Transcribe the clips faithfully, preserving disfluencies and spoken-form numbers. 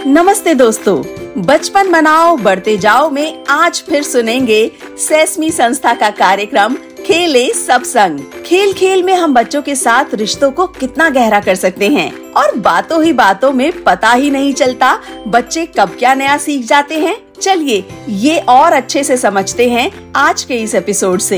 नमस्ते दोस्तों, बचपन मनाओ बढ़ते जाओ में आज फिर सुनेंगे सेस्मी संस्था का कार्यक्रम खेले सब संग। खेल खेल में हम बच्चों के साथ रिश्तों को कितना गहरा कर सकते हैं और बातों ही बातों में पता ही नहीं चलता बच्चे कब क्या नया सीख जाते हैं। चलिए ये और अच्छे से समझते हैं आज के इस एपिसोड से।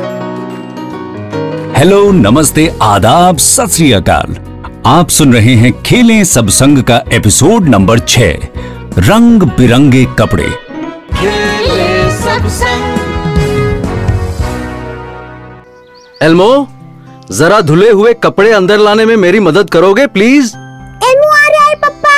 हेलो, नमस्ते, आदाब, सत श्री अकाल। आप सुन रहे हैं खेलें सब संग का एपिसोड नंबर छह, रंग बिरंगे कपड़े। खेलें सब संग। एल्मो, जरा धुले हुए कपड़े अंदर लाने में मेरी मदद करोगे प्लीज? एल्मो आ रहा है पप्पा।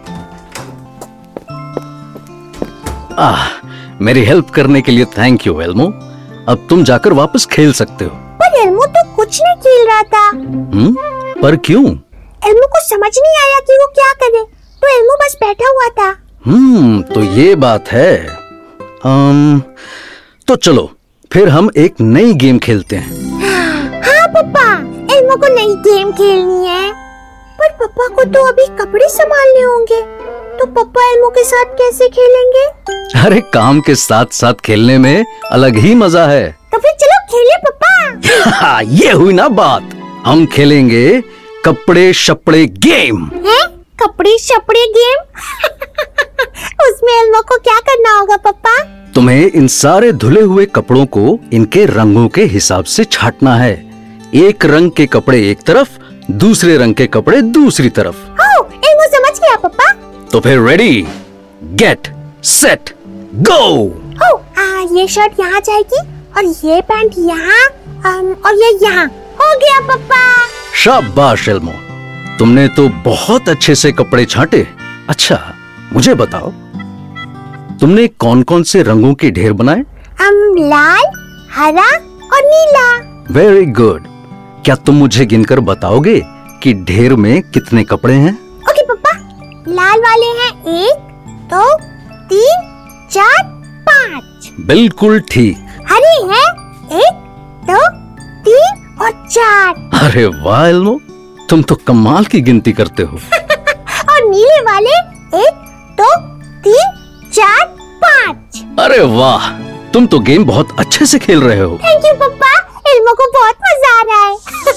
आह, मेरी हेल्प करने के लिए थैंक यू एल्मो। अब तुम जाकर वापस खेल सकते हो। पर एल्मो तो कुछ नहीं खेल रहा था। हम्म, पर क्यों? एल्मो को समझ नहीं आया कि वो क्या करे, तो एल्मो बस बैठा हुआ था। हम्म, तो ये बात है। अम, तो चलो फिर हम एक नई गेम खेलते हैं। हाँ पप्पा, एल्मो को नई गेम खेलनी है। पर पप्पा को तो अभी कपड़े संभालने होंगे, तो पप्पा एल्मो के साथ कैसे खेलेंगे? अरे काम के साथ साथ खेलने में अलग ही मजा है। तो फिर चलो खेले पप्पा। ये हुई ना बात। हम खेलेंगे कपड़े शपड़े गेम। है? कपड़े शपड़े गेम? उसमें एल्मो को क्या करना होगा पप्पा? तुम्हें इन सारे धुले हुए कपड़ों को इनके रंगों के हिसाब से छांटना है। एक रंग के कपड़े एक तरफ, दूसरे रंग के कपड़े दूसरी तरफ। ओह, एल्मो समझ गया पप्पा। तो फिर ready, get, set, go. Oh, हाँ, ये शर्ट यहाँ जाएगी और ये पैंट यहाँ और ये यहाँ। हो गया पप्पा। शाबाश एल्मो, तुमने तो बहुत अच्छे से कपड़े छांटे। अच्छा, मुझे बताओ, तुमने कौन कौन से रंगों के ढेर बनाए? हम लाल, हरा और नीला। Very good. क्या तुम मुझे गिनकर बताओगे कि ढेर में कितने कपड़े हैं? ओके पप्पा, लाल वाले हैं एक, दो, तीन, चार, पाँच। बिल्कुल ठीक। हरे हैं एक, दो, तीन और चार। अरे वाह एल्मो, तुम तो कमाल की गिनती करते हो। और नीले वाले एक, दो, तीन, चार, पाँच। अरे वाह, तुम तो गेम बहुत अच्छे से खेल रहे हो। थैंक यू पप्पा, एल्मो को बहुत मजा आ रहा है।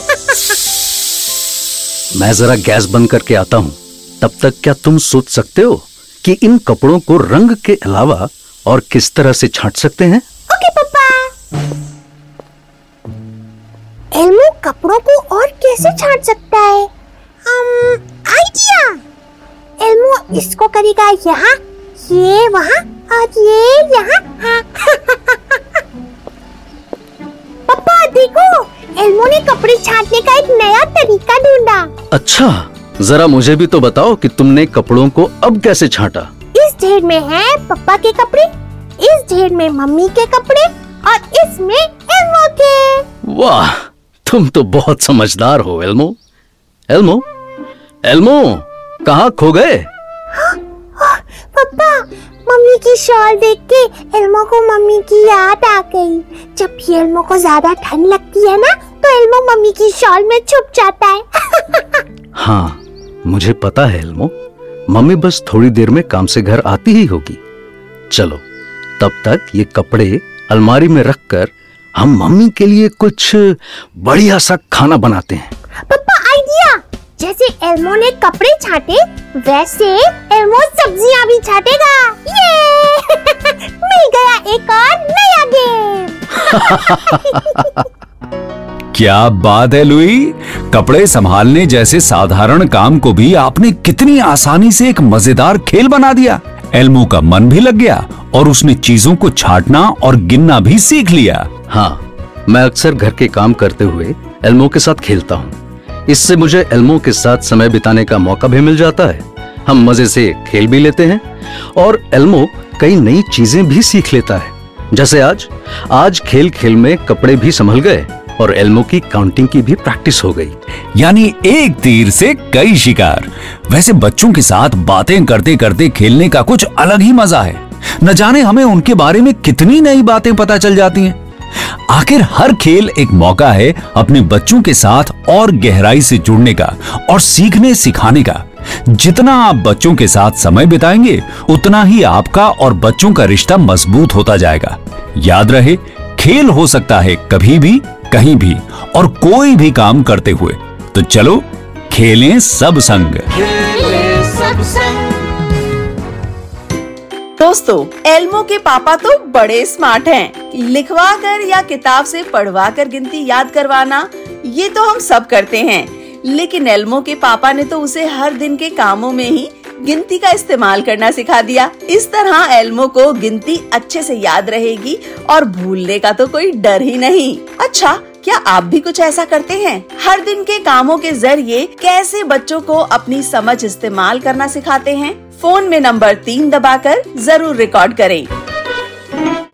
मैं जरा गैस बंद करके आता हूँ। तब तक क्या तुम सोच सकते हो कि इन कपड़ों को रंग के अलावा और किस तरह से छांट सकते हैं? ओके पप्पा। एल्मो कपड़ों को और कैसे छांट सकता है? um, idea. एल्मो इसको करेगा यहाँ, ये वहाँ और ये यहाँ। हाँ। पप्पा देखो, एल्मो ने कपड़े छांटने का एक नया तरीका ढूंढा। अच्छा, जरा मुझे भी तो बताओ कि तुमने कपड़ों को अब कैसे छांटा? इस ढेर में है पप्पा के कपड़े, इस ढेर में मम्मी के कपड़े और इसमें एल्मो के। वाह, तुम तो बहुत समझदार हो एल्मो। एल्मो, एल्मो, कहाँ खो गए? पप्पा, मम्मी की शॉल देख के एल्मो को मम्मी की याद आ गई। जब भी एल्मो को ज्यादा ठंड लगती है ना, तो एल्मो मम्मी की शॉल में छुप जाता है। हाँ, मुझे पता है एल्मो, मम्मी बस थोड़ी देर में काम से घर आती ही होगी। चलो, तब तक ये कपड़े अलमारी में रखकर हम मम्मी के लिए कुछ बढ़िया सा खाना बनाते हैं। पप्पा आइडिया, जैसे एल्मो ने कपड़े छाटे, वैसे एल्मो सब्जियां भी छाटेगा। ये मिल गया एक और नया गेम। क्या बात है लुई, कपड़े संभालने जैसे साधारण काम को भी आपने कितनी आसानी से एक मजेदार खेल बना दिया। एल्मो का मन भी लग गया और उसने चीजों को छांटना और गिनना भी सीख लिया। हाँ, मैं अक्सर घर के काम करते हुए एल्मो के साथ खेलता हूँ। इससे मुझे एल्मो के साथ समय बिताने का मौका भी मिल जाता है। हम मजे से खेल भी लेते हैं और एल्मो कई नई चीजें भी सीख लेता है। जैसे आज आज खेल खेल में कपड़े भी संभल गए और एल्मो की काउंटिंग की भी प्रैक्टिस हो गई। यानी एक तीर से कई शिकार। वैसे बच्चों के साथ बातें करते करते खेलने का कुछ अलग ही मजा है। न जाने हमें उनके बारे में कितनी नई बातें पता चल जाती हैं। आखिर हर खेल एक मौका है अपने बच्चों के साथ और गहराई से जुड़ने का और सीखने सिखाने का। जितना आप बच्चों के साथ समय बिताएंगे उतना ही आपका और बच्चों का रिश्ता मजबूत होता जाएगा। याद रहे, खेल हो सकता है कभी भी, कहीं भी और कोई भी काम करते हुए। तो चलो खेलें सब संग। खेले सब संग। दोस्तों, एल्मो के पापा तो बड़े स्मार्ट हैं। लिखवा कर या किताब से पढ़वा कर गिनती याद करवाना ये तो हम सब करते हैं, लेकिन एल्मो के पापा ने तो उसे हर दिन के कामों में ही गिनती का इस्तेमाल करना सिखा दिया। इस तरह एल्मो को गिनती अच्छे से याद रहेगी और भूलने का तो कोई डर ही नहीं। अच्छा, क्या आप भी कुछ ऐसा करते हैं? हर दिन के कामों के जरिए कैसे बच्चों को अपनी समझ इस्तेमाल करना सिखाते हैं? फोन में नंबर तीन दबाकर जरूर रिकॉर्ड करें।